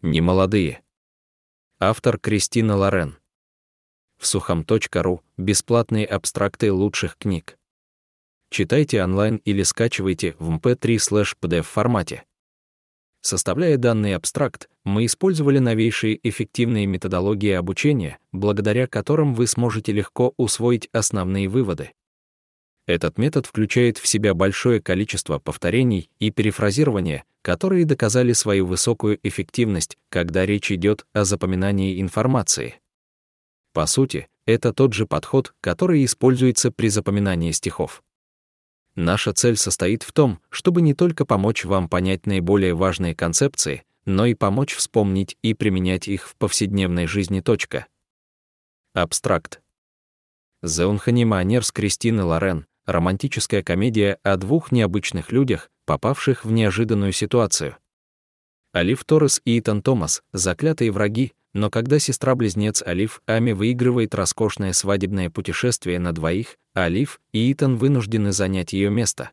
Немолодые. Автор Кристина Лорен. Всухом.ру. Бесплатные абстракты лучших книг. Читайте онлайн или скачивайте в mp3/pdf формате. Составляя данный абстракт, мы использовали новейшие эффективные методологии обучения, благодаря которым вы сможете легко усвоить основные выводы. Этот метод включает в себя большое количество повторений и перефразирования, которые доказали свою высокую эффективность, когда речь идет о запоминании информации. По сути, это тот же подход, который используется при запоминании стихов. Наша цель состоит в том, чтобы не только помочь вам понять наиболее важные концепции, но и помочь вспомнить и применять их в повседневной жизни. Абстракт. The Uncanny Manners Кристины Лорен. Романтическая комедия о двух необычных людях, попавших в неожиданную ситуацию. Олив Торрес и Итан Томас — заклятые враги, но когда сестра-близнец Олив Ами выигрывает роскошное свадебное путешествие на двоих, Олив и Итан вынуждены занять ее место.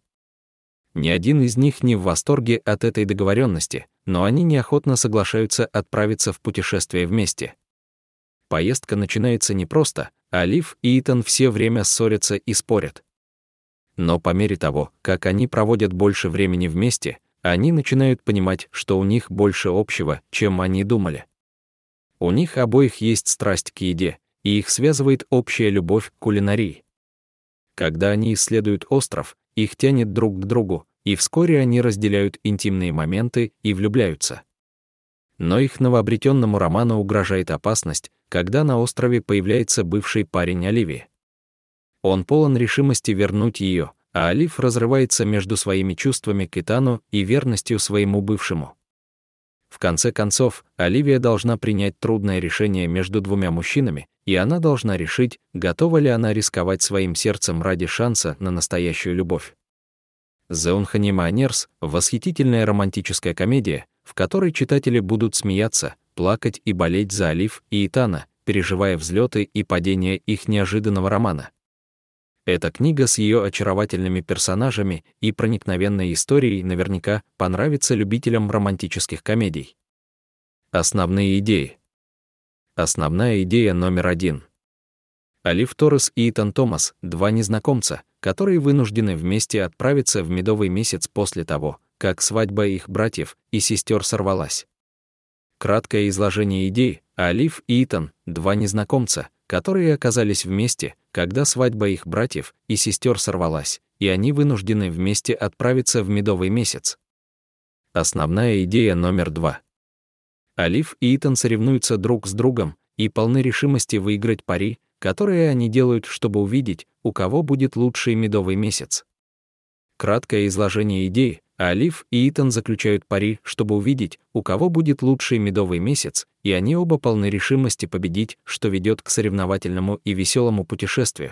Ни один из них не в восторге от этой договоренности, но они неохотно соглашаются отправиться в путешествие вместе. Поездка начинается непросто, Олив и Итан все время ссорятся и спорят. Но по мере того, как они проводят больше времени вместе, они начинают понимать, что у них больше общего, чем они думали. У них обоих есть страсть к еде, и их связывает общая любовь к кулинарии. Когда они исследуют остров, их тянет друг к другу, и вскоре они разделяют интимные моменты и влюбляются. Но их новообретенному роману угрожает опасность, когда на острове появляется бывший парень Оливии. Он полон решимости вернуть ее, а Олив разрывается между своими чувствами к Итану и верностью своему бывшему. В конце концов, Оливия должна принять трудное решение между двумя мужчинами, и она должна решить, готова ли она рисковать своим сердцем ради шанса на настоящую любовь. The Uncanny Manners — восхитительная романтическая комедия, в которой читатели будут смеяться, плакать и болеть за Олив и Итана, переживая взлеты и падения их неожиданного романа. Эта книга с ее очаровательными персонажами и проникновенной историей наверняка понравится любителям романтических комедий. Основные идеи. Основная идея номер 1. Олив Торрес и Итан Томас — два незнакомца, которые вынуждены вместе отправиться в медовый месяц после того, как свадьба их братьев и сестер сорвалась. Краткое изложение идей. Олив и Итан — два незнакомца, которые оказались вместе, когда свадьба их братьев и сестер сорвалась, и они вынуждены вместе отправиться в медовый месяц. Основная идея номер 2. Олив и Итан соревнуются друг с другом и полны решимости выиграть пари, которые они делают, чтобы увидеть, у кого будет лучший медовый месяц. Краткое изложение идей. Олив и Итан заключают пари, чтобы увидеть, у кого будет лучший медовый месяц, и они оба полны решимости победить, что ведет к соревновательному и веселому путешествию.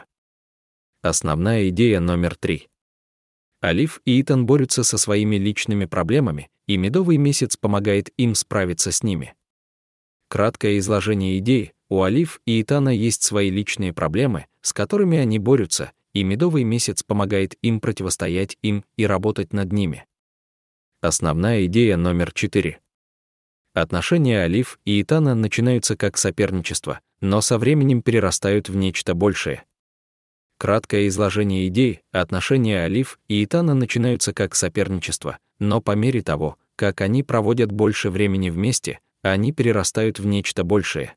Основная идея номер 3. Олив и Итан борются со своими личными проблемами, и медовый месяц помогает им справиться с ними. Краткое изложение идей. У Олив и Итана есть свои личные проблемы, с которыми они борются, и медовый месяц помогает им противостоять им и работать над ними. Основная идея номер 4. Отношения Олив и Итана начинаются как соперничество, но со временем перерастают в нечто большее. Краткое изложение идей. Отношения Олив и Итана начинаются как соперничество, но по мере того, как они проводят больше времени вместе, они перерастают в нечто большее.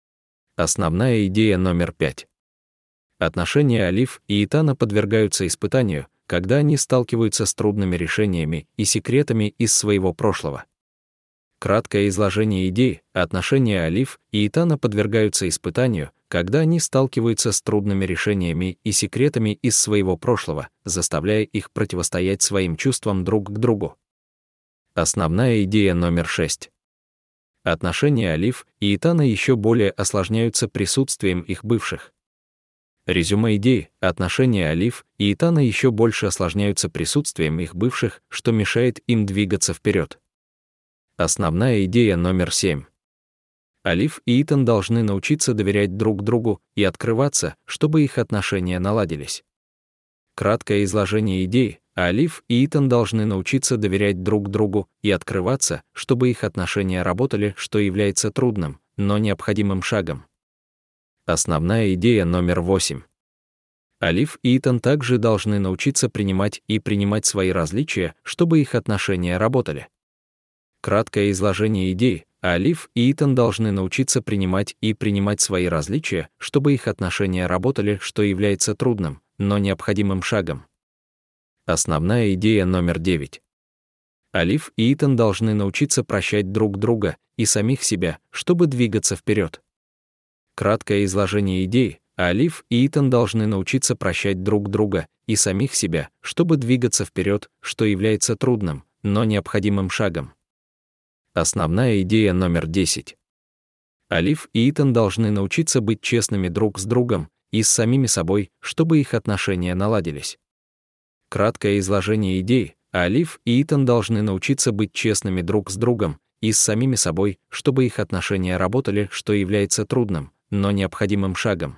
Основная идея номер 5. Отношения Олив и Итана подвергаются испытанию, когда они сталкиваются с трудными решениями и секретами из своего прошлого. Краткое изложение идей. Отношения Олив и Итана подвергаются испытанию, когда они сталкиваются с трудными решениями и секретами из своего прошлого, заставляя их противостоять своим чувствам друг к другу. Основная идея номер 6. Отношения Олив и Итана еще более осложняются присутствием их бывших. Резюме идей. Отношения Олив и Итана еще больше осложняются присутствием их бывших, что мешает им двигаться вперед. Основная идея номер 7. Олив и Итан должны научиться доверять друг другу и открываться, чтобы их отношения наладились. Краткое изложение идей. а Алиф и Итан должны научиться доверять друг другу и открываться, чтобы их отношения работали, что является трудным, но необходимым шагом. Основная идея номер 8. Алиф и Итан также должны научиться принимать свои различия, чтобы их отношения работали. Краткое изложение идей. Алиф и Итан должны научиться принимать свои различия, чтобы их отношения работали, что является трудным, но необходимым шагом. Основная идея номер 9. Алиф и Итан должны научиться прощать друг друга и самих себя, чтобы двигаться вперед. Краткое изложение идей. Алиф и Итан должны научиться прощать друг друга и самих себя, чтобы двигаться вперед, что является трудным, но необходимым шагом. Основная идея номер 10. Алиф и Итан должны научиться быть честными друг с другом и с самими собой, чтобы их отношения наладились. Краткое изложение идей. Алиф и Итан должны научиться быть честными друг с другом и с самими собой, чтобы их отношения работали, что является трудным, но необходимым шагом.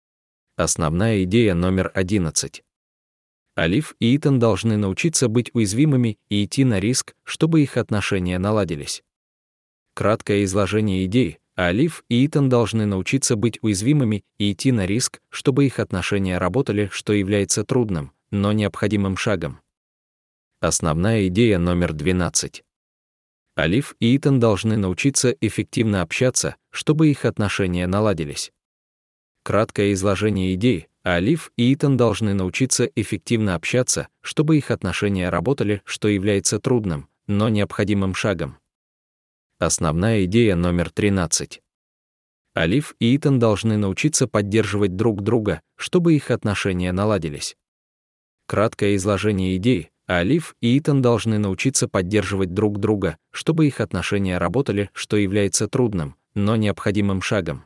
Основная идея номер 11. Алиф и Итан должны научиться быть уязвимыми и идти на риск, чтобы их отношения наладились. Краткое изложение идей. Алиф и Итан должны научиться быть уязвимыми и идти на риск, чтобы их отношения работали, что является трудным, но необходимым шагом. Основная идея номер 12. Алиф и Итан должны научиться эффективно общаться, чтобы их отношения наладились. Краткое изложение идей. Алиф и Итан должны научиться эффективно общаться, чтобы их отношения работали, что является трудным, но необходимым шагом. Основная идея номер 13. Алиф и Итан должны научиться поддерживать друг друга, чтобы их отношения наладились. Краткое изложение идей. Алиф и Итан должны научиться поддерживать друг друга, чтобы их отношения работали, что является трудным, но необходимым шагом.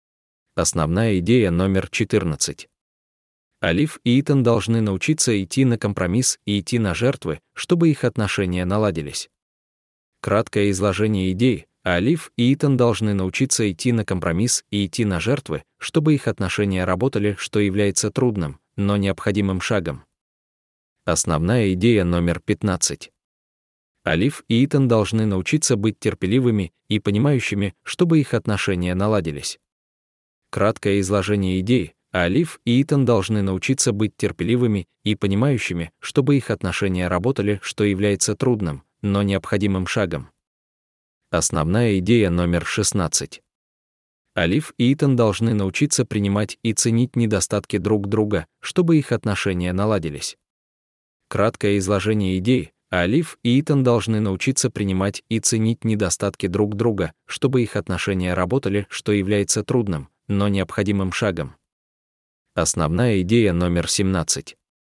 Основная идея номер 14. Алиф и Итан должны научиться идти на компромисс и идти на жертвы, чтобы их отношения наладились. Краткое изложение идей. Алиф и Итан должны научиться идти на компромисс и идти на жертвы, чтобы их отношения работали, что является трудным, но необходимым шагом. Основная идея номер 15. Алиф и Итан должны научиться быть терпеливыми и понимающими, чтобы их отношения наладились. Краткое изложение идей. Алиф и Итан должны научиться быть терпеливыми и понимающими, чтобы их отношения работали, что является трудным, но необходимым шагом. Основная идея номер 16. Алиф и Итан должны научиться принимать и ценить недостатки друг друга, чтобы их отношения наладились. Краткое изложение идей. Алиф и Итан должны научиться принимать и ценить недостатки друг друга, чтобы их отношения работали, что является трудным, но необходимым шагом. Основная идея номер 17.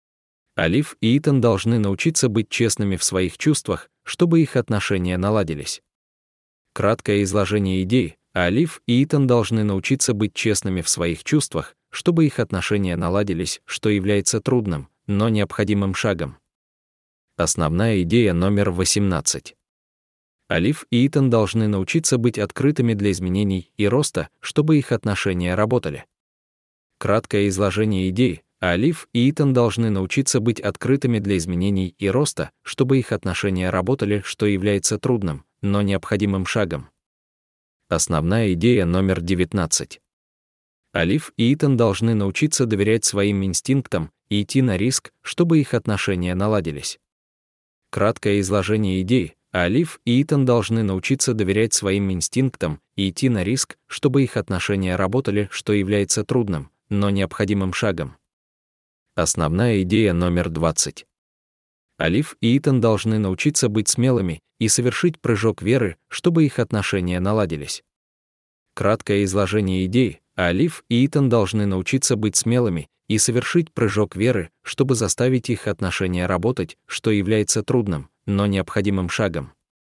Алиф и Итан должны научиться быть честными в своих чувствах, чтобы их отношения наладились. Краткое изложение идей. Алиф и Итан должны научиться быть честными в своих чувствах, чтобы их отношения наладились, что является трудным, но необходимым шагом. Основная идея номер 18. Алиф и Итан должны научиться быть открытыми для изменений и роста, чтобы их отношения работали. Краткое изложение идей. Алиф и Итан должны научиться быть открытыми для изменений и роста, чтобы их отношения работали, что является трудным, но необходимым шагом. Основная идея номер 19. Алиф и Итан должны научиться доверять своим инстинктам и идти на риск, чтобы их отношения наладились. Краткое изложение идей. Алиф и Итан должны научиться доверять своим инстинктам и идти на риск, чтобы их отношения работали, что является трудным, но необходимым шагом. Основная идея номер 20. Алиф и Итан должны научиться быть смелыми и совершить прыжок веры, чтобы их отношения наладились. Краткое изложение идей. Алиф и Итан должны научиться быть смелыми и совершить прыжок веры, чтобы заставить их отношения работать, что является трудным, но необходимым шагом.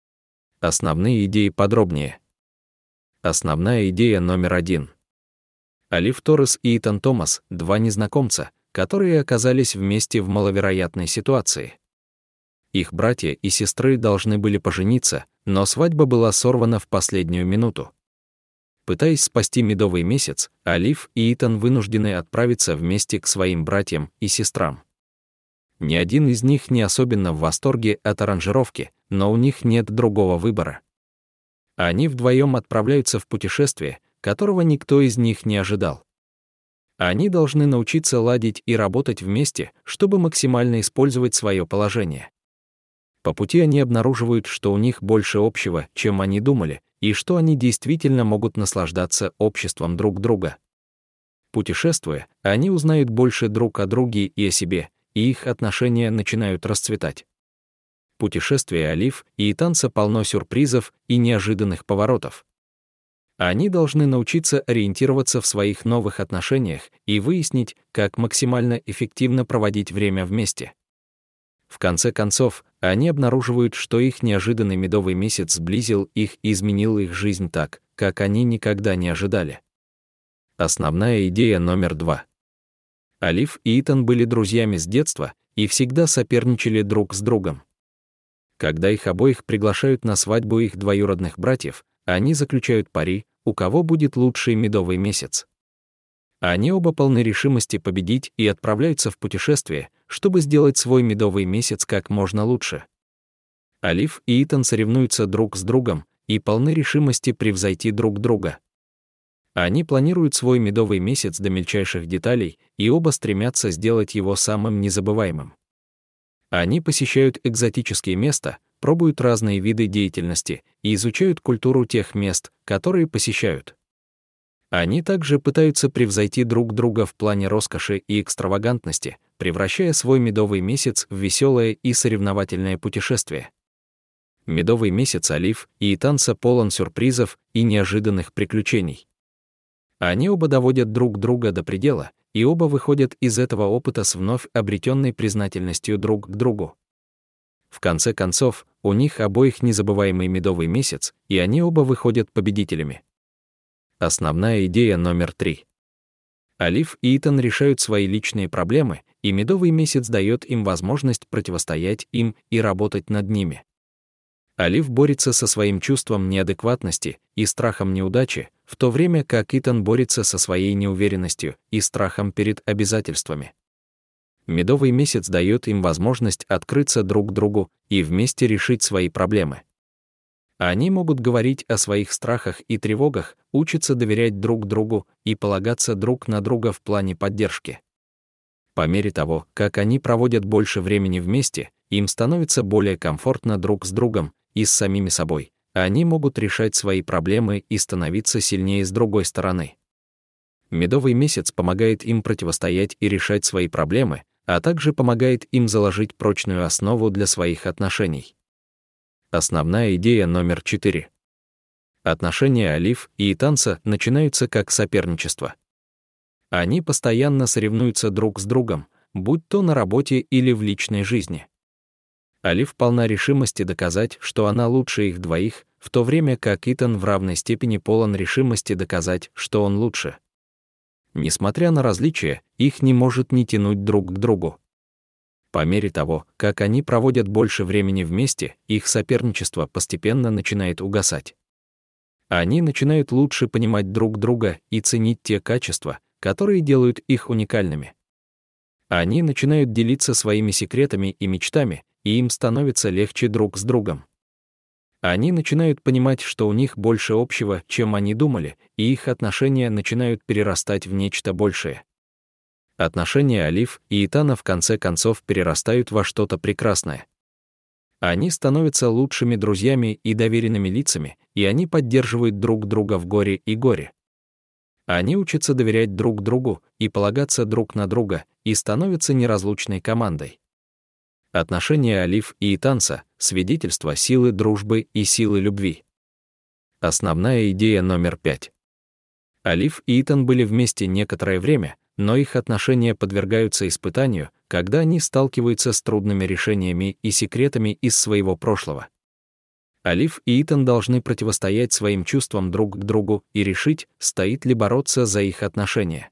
Основные идеи подробнее. Основная идея номер 1. Алиф Торрес и Итан Томас — два незнакомца, которые оказались вместе в маловероятной ситуации. Их братья и сестры должны были пожениться, но свадьба была сорвана в последнюю минуту. Пытаясь спасти медовый месяц, Алиф и Итан вынуждены отправиться вместе к своим братьям и сестрам. Ни один из них не особенно в восторге от аранжировки, но у них нет другого выбора. Они вдвоем отправляются в путешествие, которого никто из них не ожидал. Они должны научиться ладить и работать вместе, чтобы максимально использовать свое положение. По пути они обнаруживают, что у них больше общего, чем они думали, и что они действительно могут наслаждаться обществом друг друга. Путешествуя, они узнают больше друг о друге и о себе, и их отношения начинают расцветать. Путешествие Олив и Итанса полно сюрпризов и неожиданных поворотов. Они должны научиться ориентироваться в своих новых отношениях и выяснить, как максимально эффективно проводить время вместе. В конце концов, они обнаруживают, что их неожиданный медовый месяц сблизил их и изменил их жизнь так, как они никогда не ожидали. Основная идея номер 2. Олив и Итан были друзьями с детства и всегда соперничали друг с другом. Когда их обоих приглашают на свадьбу их двоюродных братьев, они заключают пари, у кого будет лучший медовый месяц. Они оба полны решимости победить и отправляются в путешествие, чтобы сделать свой медовый месяц как можно лучше. Олив и Итан соревнуются друг с другом и полны решимости превзойти друг друга. Они планируют свой медовый месяц до мельчайших деталей, и оба стремятся сделать его самым незабываемым. Они посещают экзотические места, пробуют разные виды деятельности и изучают культуру тех мест, которые посещают. Они также пытаются превзойти друг друга в плане роскоши и экстравагантности, превращая свой медовый месяц в веселое и соревновательное путешествие. Медовый месяц Олив и Итанса полон сюрпризов и неожиданных приключений. Они оба доводят друг друга до предела, и оба выходят из этого опыта с вновь обретенной признательностью друг к другу. В конце концов, у них обоих незабываемый медовый месяц, и они оба выходят победителями. Основная идея номер 3. Олив и Итан решают свои личные проблемы, и медовый месяц дает им возможность противостоять им и работать над ними. Олив борется со своим чувством неадекватности и страхом неудачи, в то время как Итан борется со своей неуверенностью и страхом перед обязательствами. Медовый месяц дает им возможность открыться друг другу и вместе решить свои проблемы. Они могут говорить о своих страхах и тревогах, учатся доверять друг другу и полагаться друг на друга в плане поддержки. По мере того, как они проводят больше времени вместе, им становится более комфортно друг с другом и с самими собой. Они могут решать свои проблемы и становиться сильнее с другой стороны. Медовый месяц помогает им противостоять и решать свои проблемы, а также помогает им заложить прочную основу для своих отношений. Основная идея номер 4. Отношения Олив и Итанса начинаются как соперничество. Они постоянно соревнуются друг с другом, будь то на работе или в личной жизни. Олив полна решимости доказать, что она лучше их двоих, в то время как Итан в равной степени полон решимости доказать, что он лучше. Несмотря на различия, их не может не тянуть друг к другу. По мере того, как они проводят больше времени вместе, их соперничество постепенно начинает угасать. Они начинают лучше понимать друг друга и ценить те качества, которые делают их уникальными. Они начинают делиться своими секретами и мечтами, и им становится легче друг с другом. Они начинают понимать, что у них больше общего, чем они думали, и их отношения начинают перерастать в нечто большее. Отношения Олив и Итана в конце концов перерастают во что-то прекрасное. Они становятся лучшими друзьями и доверенными лицами, и они поддерживают друг друга в горе и горе. Они учатся доверять друг другу и полагаться друг на друга, и становятся неразлучной командой. Отношения Олив и Итанса — свидетельство силы дружбы и силы любви. Основная идея номер 5. Олив и Итан были вместе некоторое время, но их отношения подвергаются испытанию, когда они сталкиваются с трудными решениями и секретами из своего прошлого. Олив и Итан должны противостоять своим чувствам друг к другу и решить, стоит ли бороться за их отношения.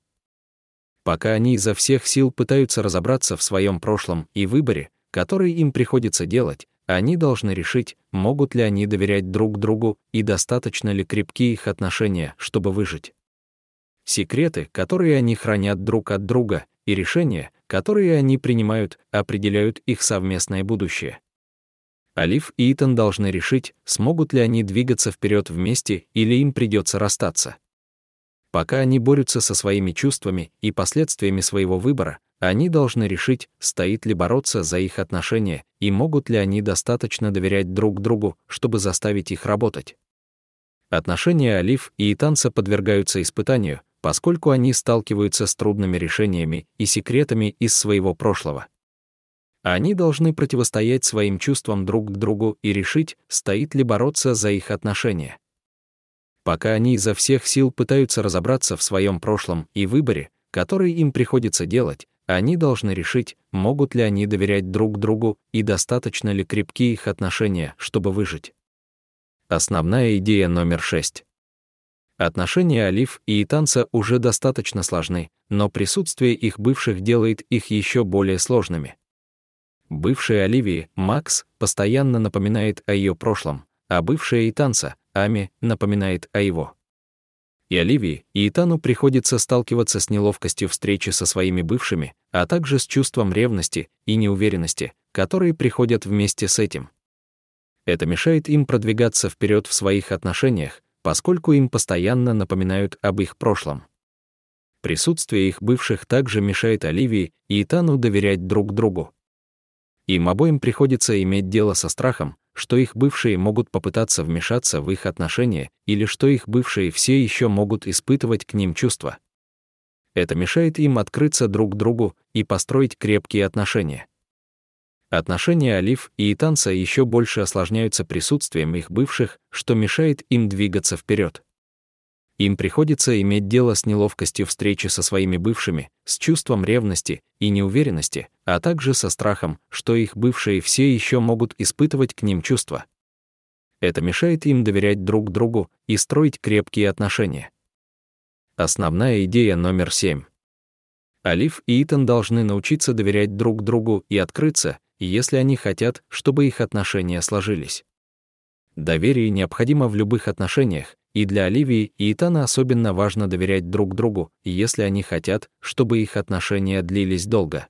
Пока они изо всех сил пытаются разобраться в своем прошлом и выборе, который им приходится делать, они должны решить, могут ли они доверять друг другу и достаточно ли крепки их отношения, чтобы выжить. Секреты, которые они хранят друг от друга, и решения, которые они принимают, определяют их совместное будущее. Алиф и Итан должны решить, смогут ли они двигаться вперед вместе или им придется расстаться. Пока они борются со своими чувствами и последствиями своего выбора, они должны решить, стоит ли бороться за их отношения и могут ли они достаточно доверять друг другу, чтобы заставить их работать. Отношения Алиф и Итанца подвергаются испытанию, поскольку они сталкиваются с трудными решениями и секретами из своего прошлого. Они должны противостоять своим чувствам друг к другу и решить, стоит ли бороться за их отношения. Пока они изо всех сил пытаются разобраться в своем прошлом и выборе, который им приходится делать, они должны решить, могут ли они доверять друг другу и достаточно ли крепки их отношения, чтобы выжить. Основная идея номер 6. Отношения Алиф и Итанца уже достаточно сложны, но присутствие их бывших делает их еще более сложными. Бывшая Оливии, Макс, постоянно напоминает о ее прошлом, а бывшая Итанца, Ами, напоминает о его. И Оливии, и Итану приходится сталкиваться с неловкостью встречи со своими бывшими, а также с чувством ревности и неуверенности, которые приходят вместе с этим. Это мешает им продвигаться вперед в своих отношениях, поскольку им постоянно напоминают об их прошлом. Присутствие их бывших также мешает Оливии и Итану доверять друг другу. Им обоим приходится иметь дело со страхом, что их бывшие могут попытаться вмешаться в их отношения или что их бывшие все еще могут испытывать к ним чувства. Это мешает им открыться друг другу и построить крепкие отношения. Отношения Алиф и Итанца еще больше осложняются присутствием их бывших, что мешает им двигаться вперед. Им приходится иметь дело с неловкостью встречи со своими бывшими, с чувством ревности и неуверенности, а также со страхом, что их бывшие все еще могут испытывать к ним чувства. Это мешает им доверять друг другу и строить крепкие отношения. Основная идея номер 7. Алиф и Итан должны научиться доверять друг другу и открыться, если они хотят, чтобы их отношения сложились. Доверие необходимо в любых отношениях, и для Оливии и Итана особенно важно доверять друг другу, если они хотят, чтобы их отношения длились долго.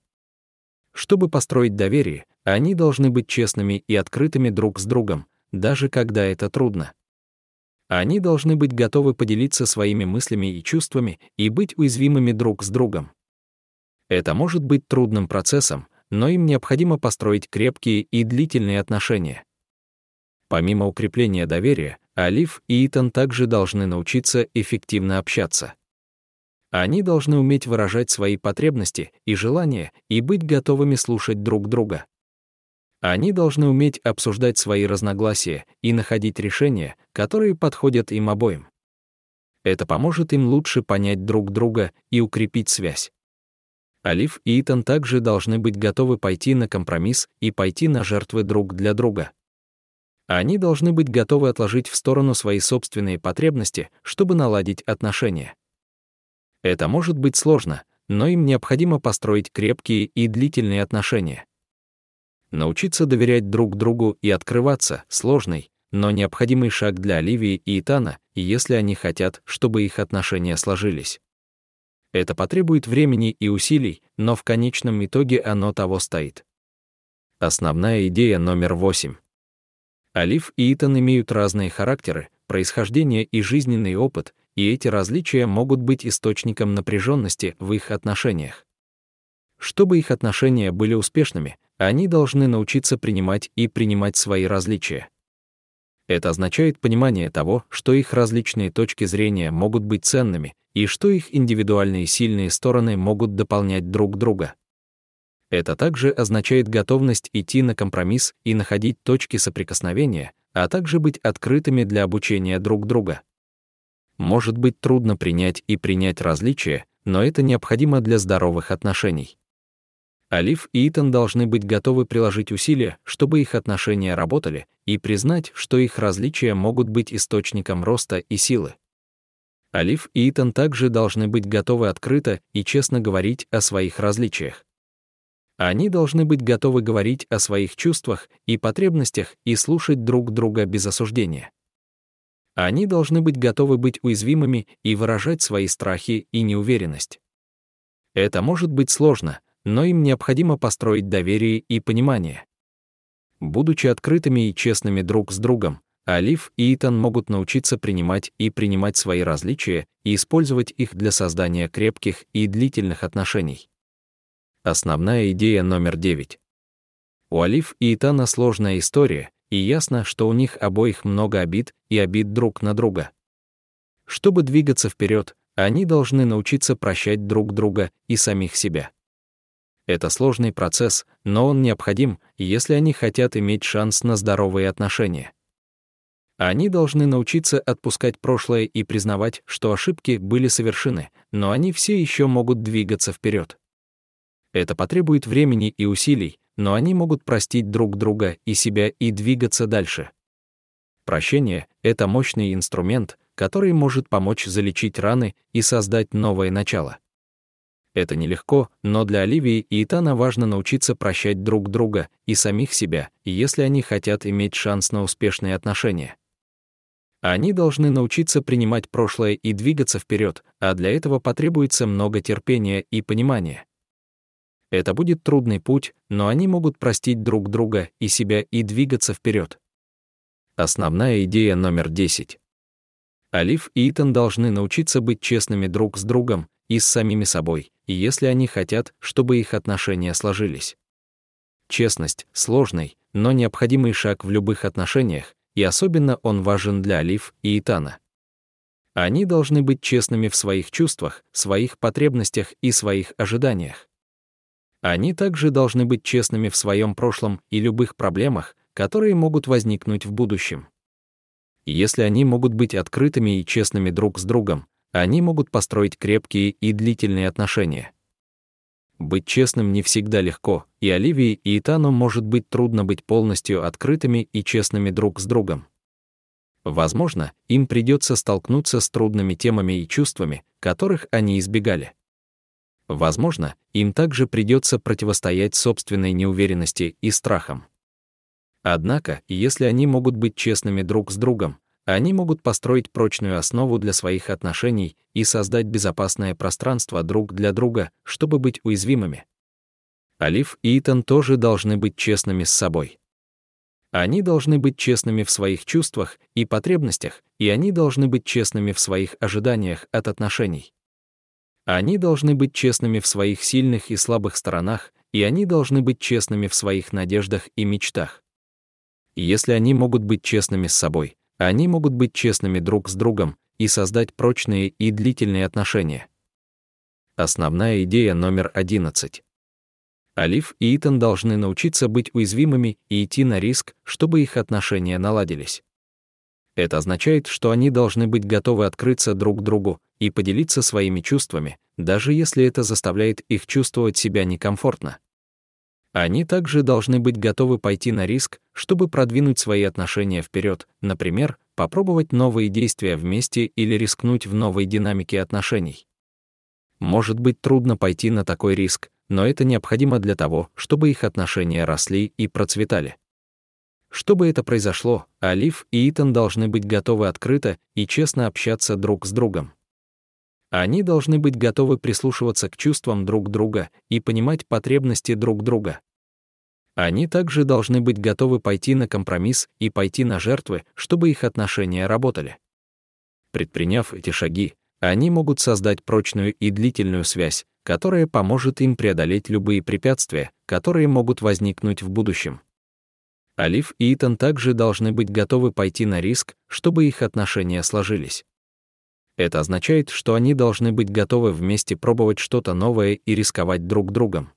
Чтобы построить доверие, они должны быть честными и открытыми друг с другом, даже когда это трудно. Они должны быть готовы поделиться своими мыслями и чувствами и быть уязвимыми друг с другом. Это может быть трудным процессом, но им необходимо построить крепкие и длительные отношения. Помимо укрепления доверия, Алиф и Итан также должны научиться эффективно общаться. Они должны уметь выражать свои потребности и желания и быть готовыми слушать друг друга. Они должны уметь обсуждать свои разногласия и находить решения, которые подходят им обоим. Это поможет им лучше понять друг друга и укрепить связь. Алиф и Итан также должны быть готовы пойти на компромисс и пойти на жертвы друг для друга. Они должны быть готовы отложить в сторону свои собственные потребности, чтобы наладить отношения. Это может быть сложно, но им необходимо построить крепкие и длительные отношения. Научиться доверять друг другу и открываться — сложный, но необходимый шаг для Оливии и Итана, если они хотят, чтобы их отношения сложились. Это потребует времени и усилий, но в конечном итоге оно того стоит. Основная идея номер 8. Алиф и Итан имеют разные характеры, происхождение и жизненный опыт, и эти различия могут быть источником напряженности в их отношениях. Чтобы их отношения были успешными, они должны научиться принимать свои различия. Это означает понимание того, что их различные точки зрения могут быть ценными, и что их индивидуальные сильные стороны могут дополнять друг друга. Это также означает готовность идти на компромисс и находить точки соприкосновения, а также быть открытыми для обучения друг друга. Может быть трудно принять различия, но это необходимо для здоровых отношений. Алиф и Итан должны быть готовы приложить усилия, чтобы их отношения работали, и признать, что их различия могут быть источником роста и силы. Алиф и Итан также должны быть готовы открыто и честно говорить о своих различиях. Они должны быть готовы говорить о своих чувствах и потребностях и слушать друг друга без осуждения. Они должны быть готовы быть уязвимыми и выражать свои страхи и неуверенность. Это может быть сложно, но им необходимо построить доверие и понимание. Будучи открытыми и честными друг с другом, Олив и Итан могут научиться принимать и принимать свои различия и использовать их для создания крепких и длительных отношений. Основная идея номер 9. У Олив и Итана сложная история, и ясно, что у них обоих много обид и обид друг на друга. Чтобы двигаться вперед, они должны научиться прощать друг друга и самих себя. Это сложный процесс, но он необходим, если они хотят иметь шанс на здоровые отношения. Они должны научиться отпускать прошлое и признавать, что ошибки были совершены, но они все еще могут двигаться вперед. Это потребует времени и усилий, но они могут простить друг друга и себя и двигаться дальше. Прощение — это мощный инструмент, который может помочь залечить раны и создать новое начало. Это нелегко, но для Оливии и Итана важно научиться прощать друг друга и самих себя, если они хотят иметь шанс на успешные отношения. Они должны научиться принимать прошлое и двигаться вперед, а для этого потребуется много терпения и понимания. Это будет трудный путь, но они могут простить друг друга и себя и двигаться вперед. Основная идея номер 10. Олив и Итан должны научиться быть честными друг с другом и с самими собой, если они хотят, чтобы их отношения сложились. Честность — сложный, но необходимый шаг в любых отношениях, и особенно он важен для Олив и Итана. Они должны быть честными в своих чувствах, своих потребностях и своих ожиданиях. Они также должны быть честными в своем прошлом и любых проблемах, которые могут возникнуть в будущем. Если они могут быть открытыми и честными друг с другом, они могут построить крепкие и длительные отношения. Быть честным не всегда легко, и Оливии и Итану может быть трудно быть полностью открытыми и честными друг с другом. Возможно, им придется столкнуться с трудными темами и чувствами, которых они избегали. Возможно, им также придется противостоять собственной неуверенности и страхам. Однако, если они могут быть честными друг с другом, они могут построить прочную основу для своих отношений и создать безопасное пространство друг для друга, чтобы быть уязвимыми. Олив и Итан тоже должны быть честными с собой. Они должны быть честными в своих чувствах и потребностях, и они должны быть честными в своих ожиданиях от отношений. Они должны быть честными в своих сильных и слабых сторонах, и они должны быть честными в своих надеждах и мечтах. Если они могут быть честными с собой, они могут быть честными друг с другом и создать прочные и длительные отношения. Основная идея номер 11. Олив и Итан должны научиться быть уязвимыми и идти на риск, чтобы их отношения наладились. Это означает, что они должны быть готовы открыться друг другу и поделиться своими чувствами, даже если это заставляет их чувствовать себя некомфортно. Они также должны быть готовы пойти на риск, чтобы продвинуть свои отношения вперед, например, попробовать новые действия вместе или рискнуть в новой динамике отношений. Может быть трудно пойти на такой риск, но это необходимо для того, чтобы их отношения росли и процветали. Чтобы это произошло, Олив и Итан должны быть готовы открыто и честно общаться друг с другом. Они должны быть готовы прислушиваться к чувствам друг друга и понимать потребности друг друга. Они также должны быть готовы пойти на компромисс и пойти на жертвы, чтобы их отношения работали. Предприняв эти шаги, они могут создать прочную и длительную связь, которая поможет им преодолеть любые препятствия, которые могут возникнуть в будущем. Олив и Итан также должны быть готовы пойти на риск, чтобы их отношения сложились. Это означает, что они должны быть готовы вместе пробовать что-то новое и рисковать друг другом.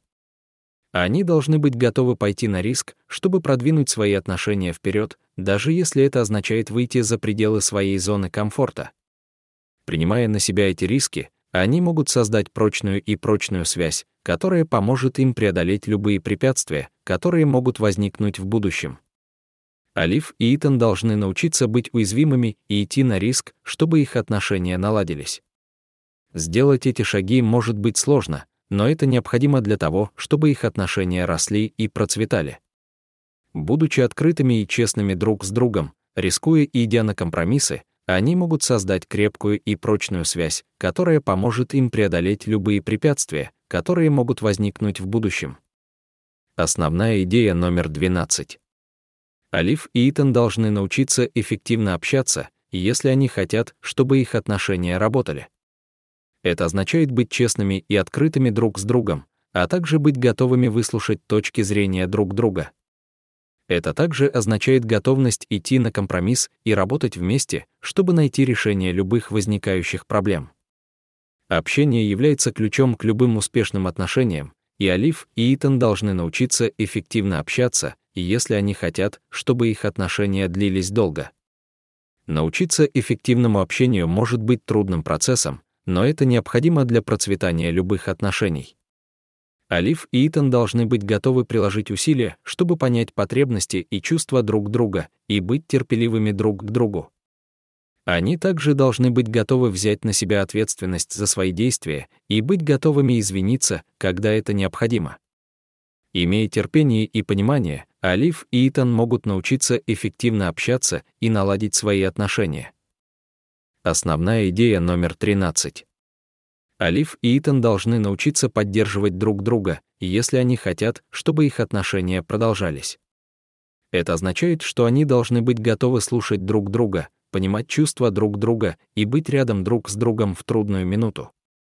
Они должны быть готовы пойти на риск, чтобы продвинуть свои отношения вперед, даже если это означает выйти за пределы своей зоны комфорта. Принимая на себя эти риски, они могут создать прочную связь, которая поможет им преодолеть любые препятствия, которые могут возникнуть в будущем. Олив и Итан должны научиться быть уязвимыми и идти на риск, чтобы их отношения наладились. Сделать эти шаги может быть сложно, но это необходимо для того, чтобы их отношения росли и процветали. Будучи открытыми и честными друг с другом, рискуя и идя на компромиссы, они могут создать крепкую и прочную связь, которая поможет им преодолеть любые препятствия, которые могут возникнуть в будущем. Основная идея номер 12. Олив и Итан должны научиться эффективно общаться, если они хотят, чтобы их отношения работали. Это означает быть честными и открытыми друг с другом, а также быть готовыми выслушать точки зрения друг друга. Это также означает готовность идти на компромисс и работать вместе, чтобы найти решение любых возникающих проблем. Общение является ключом к любым успешным отношениям, и Олив и Итан должны научиться эффективно общаться, если они хотят, чтобы их отношения длились долго. Научиться эффективному общению может быть трудным процессом, но это необходимо для процветания любых отношений. Олив и Итан должны быть готовы приложить усилия, чтобы понять потребности и чувства друг друга и быть терпеливыми друг к другу. Они также должны быть готовы взять на себя ответственность за свои действия и быть готовыми извиниться, когда это необходимо. Имея терпение и понимание, Олив и Итан могут научиться эффективно общаться и наладить свои отношения. Основная идея номер 13. Олив и Итан должны научиться поддерживать друг друга, если они хотят, чтобы их отношения продолжались. Это означает, что они должны быть готовы слушать друг друга, понимать чувства друг друга и быть рядом друг с другом в трудную минуту.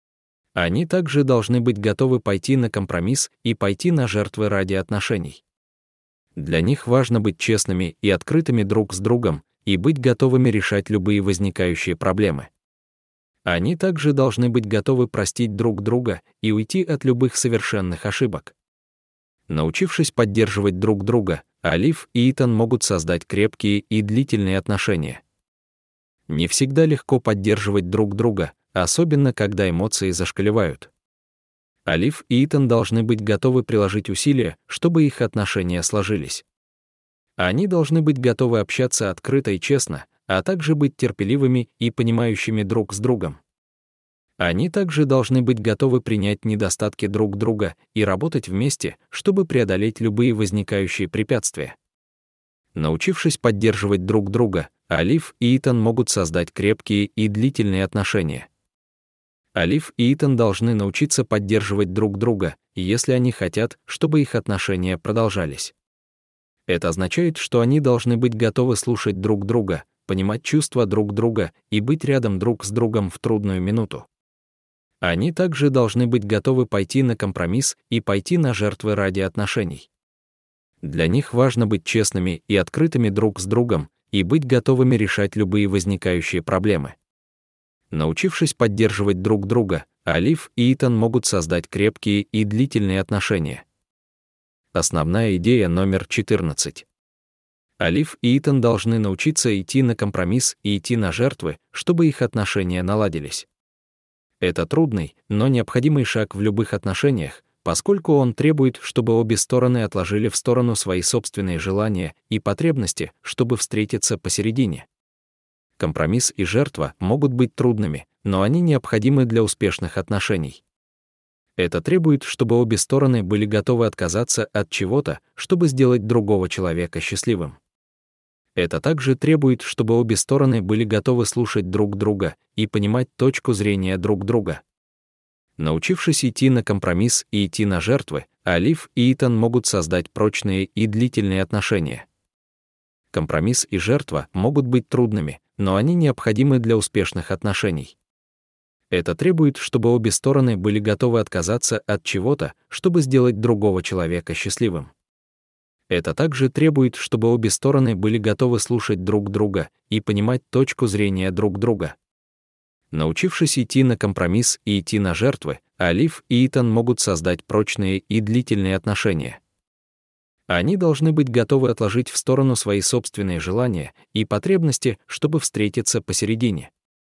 Они также должны быть готовы пойти на компромисс и пойти на жертвы ради отношений. Для них важно быть честными и открытыми друг с другом и быть готовыми решать любые возникающие проблемы. Они также должны быть готовы простить друг друга и уйти от любых совершенных ошибок. Научившись поддерживать друг друга, Олив и Итан могут создать крепкие и длительные отношения. Не всегда легко поддерживать друг друга, особенно когда эмоции зашкаливают. Олив и Итан должны быть готовы приложить усилия, чтобы их отношения сложились. Они должны быть готовы общаться открыто и честно, а также быть терпеливыми и понимающими друг с другом. Они также должны быть готовы принять недостатки друг друга и работать вместе, чтобы преодолеть любые возникающие препятствия. Научившись поддерживать друг друга, Олив и Итан могут создать крепкие и длительные отношения. Олив и Итан должны научиться поддерживать друг друга, если они хотят, чтобы их отношения продолжались. Это означает, что они должны быть готовы слушать друг друга, понимать чувства друг друга и быть рядом друг с другом в трудную минуту. Они также должны быть готовы пойти на компромисс и пойти на жертвы ради отношений. Для них важно быть честными и открытыми друг с другом и быть готовыми решать любые возникающие проблемы. Научившись поддерживать друг друга, Олив и Итан могут создать крепкие и длительные отношения. Основная идея номер 14. Олив и Итан должны научиться идти на компромисс и идти на жертвы, чтобы их отношения наладились. Это трудный, но необходимый шаг в любых отношениях, поскольку он требует, чтобы обе стороны отложили в сторону свои собственные желания и потребности, чтобы встретиться посередине. Компромисс и жертва могут быть трудными, но они необходимы для успешных отношений. Это требует, чтобы обе стороны были готовы отказаться от чего-то, чтобы сделать другого человека счастливым. Это также требует, чтобы обе стороны были готовы слушать друг друга и понимать точку зрения друг друга. Научившись идти на компромисс и идти на жертвы, Олив и Итан могут создать прочные и длительные отношения. Компромисс и жертва могут быть трудными, но они необходимы для успешных отношений. Это требует, чтобы обе стороны были готовы отказаться от чего-то, чтобы сделать другого человека счастливым. Это также требует, чтобы обе стороны были готовы слушать друг друга и понимать точку зрения друг друга. Научившись идти на компромисс и идти на жертвы, Олив и Итан могут создать прочные и длительные отношения. Они должны быть готовы отложить в сторону свои собственные желания и потребности, чтобы встретиться посередине.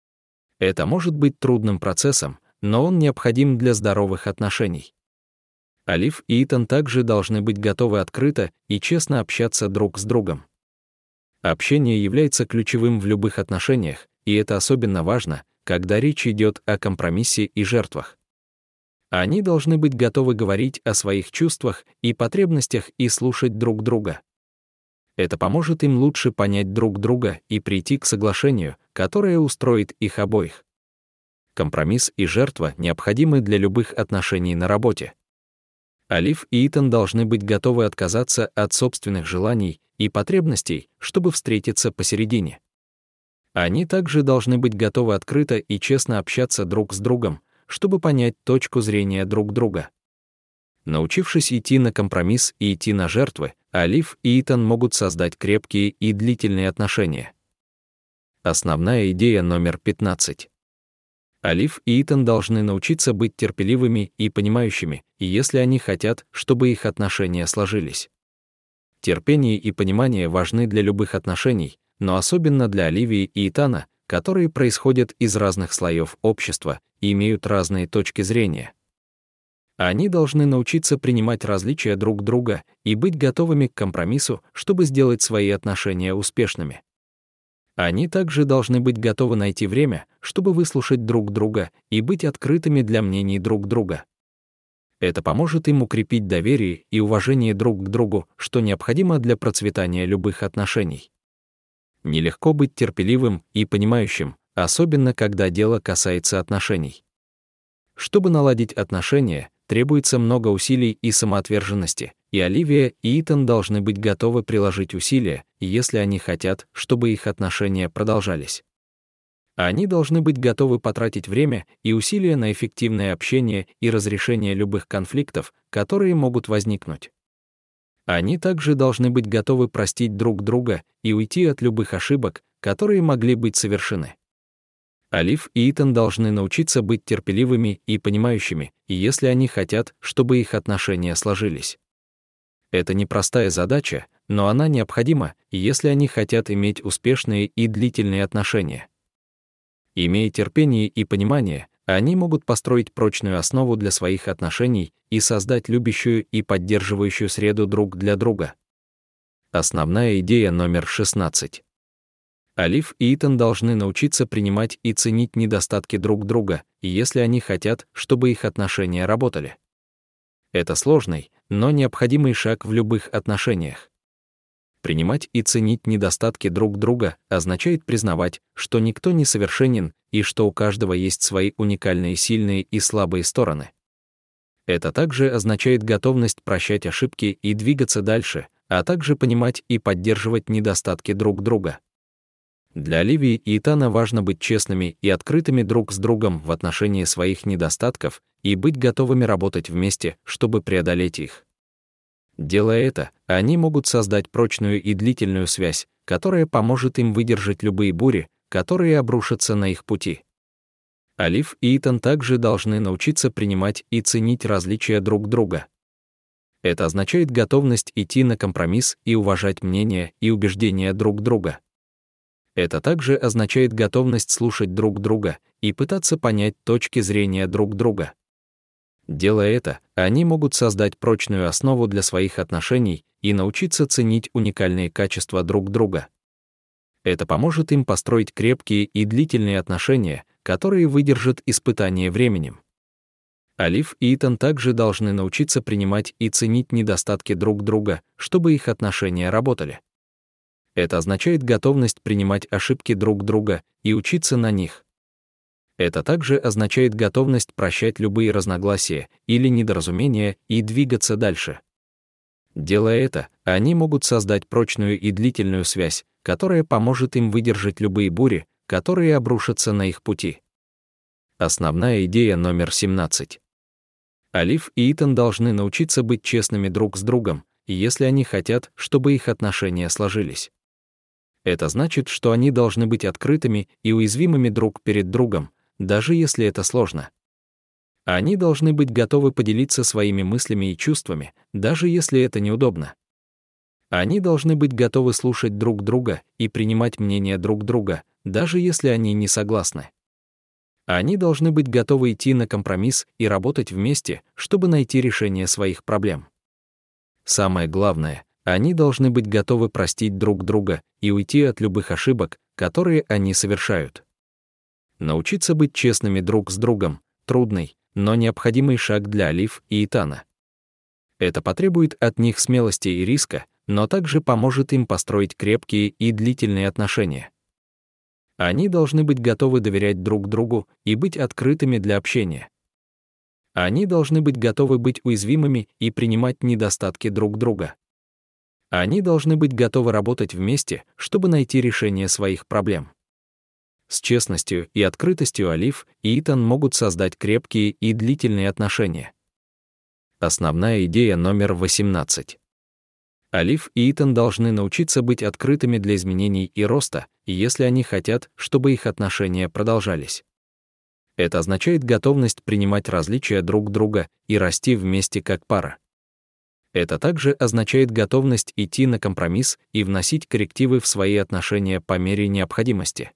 Это может быть трудным процессом, но он необходим для здоровых отношений. Олив и Итан также должны быть готовы открыто и честно общаться друг с другом. Общение является ключевым в любых отношениях, и это особенно важно, когда речь идет о компромиссе и жертвах. Они должны быть готовы говорить о своих чувствах и потребностях и слушать друг друга. Это поможет им лучше понять друг друга и прийти к соглашению, которое устроит их обоих. Компромисс и жертва необходимы для любых отношений на работе. Олив и Итан должны быть готовы отказаться от собственных желаний и потребностей, чтобы встретиться посередине. Они также должны быть готовы открыто и честно общаться друг с другом, чтобы понять точку зрения друг друга. Научившись идти на компромисс и идти на жертвы, Олив и Итан могут создать крепкие и длительные отношения. Основная идея номер 15. Олив и Итан должны научиться быть терпеливыми и понимающими, если они хотят, чтобы их отношения сложились. Терпение и понимание важны для любых отношений, но особенно для Оливии и Итана, которые происходят из разных слоев общества и имеют разные точки зрения. Они должны научиться принимать различия друг друга и быть готовыми к компромиссу, чтобы сделать свои отношения успешными. Они также должны быть готовы найти время, чтобы выслушать друг друга и быть открытыми для мнений друг друга. Это поможет им укрепить доверие и уважение друг к другу, что необходимо для процветания любых отношений. Нелегко быть терпеливым и понимающим, особенно когда дело касается отношений. Чтобы наладить отношения, требуется много усилий и самоотверженности, и Оливия и Итан должны быть готовы приложить усилия, если они хотят, чтобы их отношения продолжались. Они должны быть готовы потратить время и усилия на эффективное общение и разрешение любых конфликтов, которые могут возникнуть. Они также должны быть готовы простить друг друга и уйти от любых ошибок, которые могли быть совершены. Олив и Итан должны научиться быть терпеливыми и понимающими, если они хотят, чтобы их отношения сложились. Это непростая задача, но она необходима, если они хотят иметь успешные и длительные отношения. Имея терпение и понимание, они могут построить прочную основу для своих отношений и создать любящую и поддерживающую среду друг для друга. Основная идея номер 16. Олив и Итан должны научиться принимать и ценить недостатки друг друга, если они хотят, чтобы их отношения работали. Это сложный, но необходимый шаг в любых отношениях. Принимать и ценить недостатки друг друга означает признавать, что никто не совершенен и что у каждого есть свои уникальные сильные и слабые стороны. Это также означает готовность прощать ошибки и двигаться дальше, а также понимать и поддерживать недостатки друг друга. Для Оливии и Итана важно быть честными и открытыми друг с другом в отношении своих недостатков и быть готовыми работать вместе, чтобы преодолеть их. Делая это, они могут создать прочную и длительную связь, которая поможет им выдержать любые бури, которые обрушатся на их пути. Олив и Итан также должны научиться принимать и ценить различия друг друга. Это означает готовность идти на компромисс и уважать мнения и убеждения друг друга. Это также означает готовность слушать друг друга и пытаться понять точки зрения друг друга. Делая это, они могут создать прочную основу для своих отношений и научиться ценить уникальные качества друг друга. Это поможет им построить крепкие и длительные отношения, которые выдержат испытания временем. Олив и Итан также должны научиться принимать и ценить недостатки друг друга, чтобы их отношения работали. Это означает готовность принимать ошибки друг друга и учиться на них. Это также означает готовность прощать любые разногласия или недоразумения и двигаться дальше. Делая это, они могут создать прочную и длительную связь, которая поможет им выдержать любые бури, которые обрушатся на их пути. Основная идея номер 17. Олив и Итан должны научиться быть честными друг с другом, если они хотят, чтобы их отношения сложились. Это значит, что они должны быть открытыми и уязвимыми друг перед другом, даже если это сложно. Они должны быть готовы поделиться своими мыслями и чувствами, даже если это неудобно. Они должны быть готовы слушать друг друга и принимать мнения друг друга, даже если они не согласны. Они должны быть готовы идти на компромисс и работать вместе, чтобы найти решение своих проблем. Самое главное, они должны быть готовы простить друг друга и уйти от любых ошибок, которые они совершают. Научиться быть честными друг с другом — трудный, но необходимый шаг для Олив и Итана. Это потребует от них смелости и риска, но также поможет им построить крепкие и длительные отношения. Они должны быть готовы доверять друг другу и быть открытыми для общения. Они должны быть готовы быть уязвимыми и принимать недостатки друг друга. Они должны быть готовы работать вместе, чтобы найти решение своих проблем. С честностью и открытостью Олив и Итан могут создать крепкие и длительные отношения. Основная идея номер 18. Олив и Итан должны научиться быть открытыми для изменений и роста, если они хотят, чтобы их отношения продолжались. Это означает готовность принимать различия друг друга и расти вместе как пара. Это также означает готовность идти на компромисс и вносить коррективы в свои отношения по мере необходимости.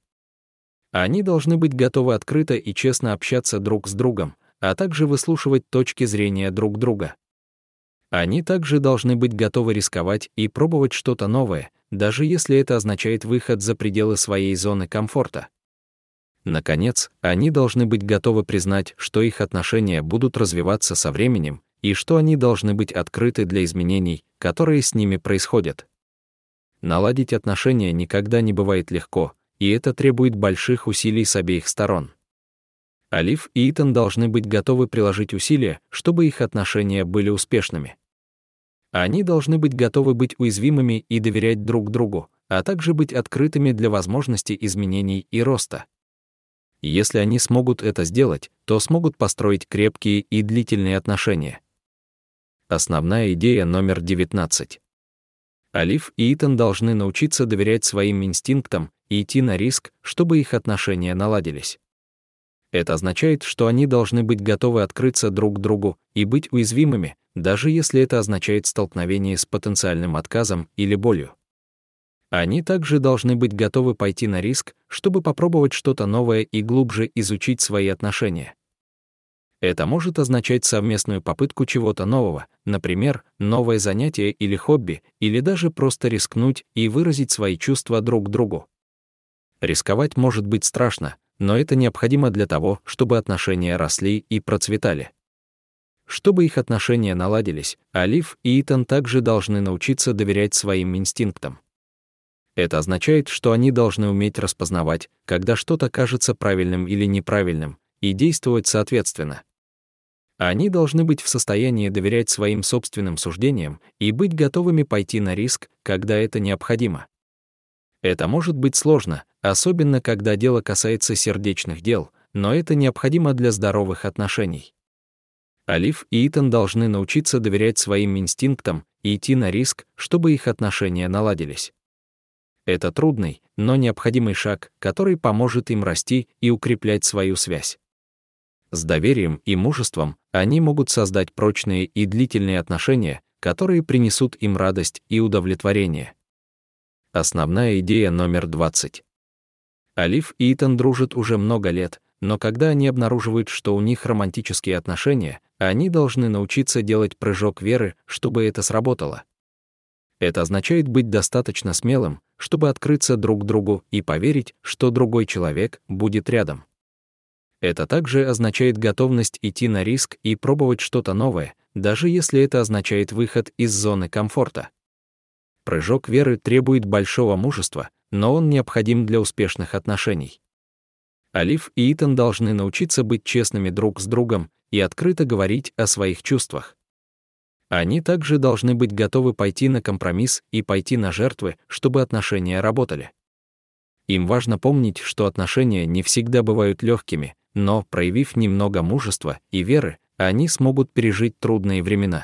Они должны быть готовы открыто и честно общаться друг с другом, а также выслушивать точки зрения друг друга. Они также должны быть готовы рисковать и пробовать что-то новое, даже если это означает выход за пределы своей зоны комфорта. Наконец, они должны быть готовы признать, что их отношения будут развиваться со временем, и что они должны быть открыты для изменений, которые с ними происходят. Наладить отношения никогда не бывает легко, и это требует больших усилий с обеих сторон. Олив и Итан должны быть готовы приложить усилия, чтобы их отношения были успешными. Они должны быть готовы быть уязвимыми и доверять друг другу, а также быть открытыми для возможности изменений и роста. Если они смогут это сделать, то смогут построить крепкие и длительные отношения. Основная идея номер 19. Олив и Итан должны научиться доверять своим инстинктам и идти на риск, чтобы их отношения наладились. Это означает, что они должны быть готовы открыться друг другу и быть уязвимыми, даже если это означает столкновение с потенциальным отказом или болью. Они также должны быть готовы пойти на риск, чтобы попробовать что-то новое и глубже изучить свои отношения. Это может означать совместную попытку чего-то нового, например, новое занятие или хобби, или даже просто рискнуть и выразить свои чувства друг другу. Рисковать может быть страшно, но это необходимо для того, чтобы отношения росли и процветали. Чтобы их отношения наладились, Олив и Итан также должны научиться доверять своим инстинктам. Это означает, что они должны уметь распознавать, когда что-то кажется правильным или неправильным, и действовать соответственно. Они должны быть в состоянии доверять своим собственным суждениям и быть готовыми пойти на риск, когда это необходимо. Это может быть сложно, особенно когда дело касается сердечных дел, но это необходимо для здоровых отношений. Олив и Итан должны научиться доверять своим инстинктам и идти на риск, чтобы их отношения наладились. Это трудный, но необходимый шаг, который поможет им расти и укреплять свою связь. С доверием и мужеством они могут создать прочные и длительные отношения, которые принесут им радость и удовлетворение. Основная идея номер 20. Олив и Итан дружат уже много лет, но когда они обнаруживают, что у них романтические отношения, они должны научиться делать прыжок веры, чтобы это сработало. Это означает быть достаточно смелым, чтобы открыться друг другу и поверить, что другой человек будет рядом. Это также означает готовность идти на риск и пробовать что-то новое, даже если это означает выход из зоны комфорта. Прыжок веры требует большого мужества, но он необходим для успешных отношений. Олив и Итан должны научиться быть честными друг с другом и открыто говорить о своих чувствах. Они также должны быть готовы пойти на компромисс и пойти на жертвы, чтобы отношения работали. Им важно помнить, что отношения не всегда бывают легкими, но, проявив немного мужества и веры, они смогут пережить трудные времена.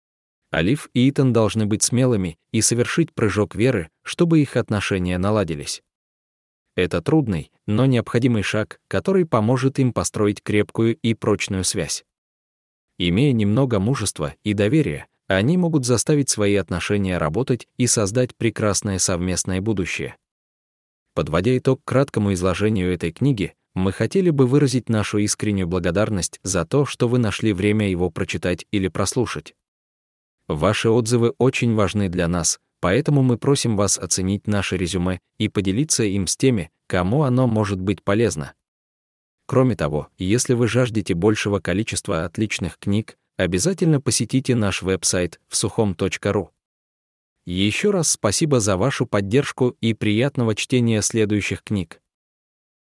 Олив и Итан должны быть смелыми и совершить прыжок веры, чтобы их отношения наладились. Это трудный, но необходимый шаг, который поможет им построить крепкую и прочную связь. Имея немного мужества и доверия, они могут заставить свои отношения работать и создать прекрасное совместное будущее. Подводя итог краткому изложению этой книги, мы хотели бы выразить нашу искреннюю благодарность за то, что вы нашли время его прочитать или прослушать. Ваши отзывы очень важны для нас, поэтому мы просим вас оценить наше резюме и поделиться им с теми, кому оно может быть полезно. Кроме того, если вы жаждете большего количества отличных книг, обязательно посетите наш веб-сайт vsuchom.ru. Еще раз спасибо за вашу поддержку и приятного чтения следующих книг.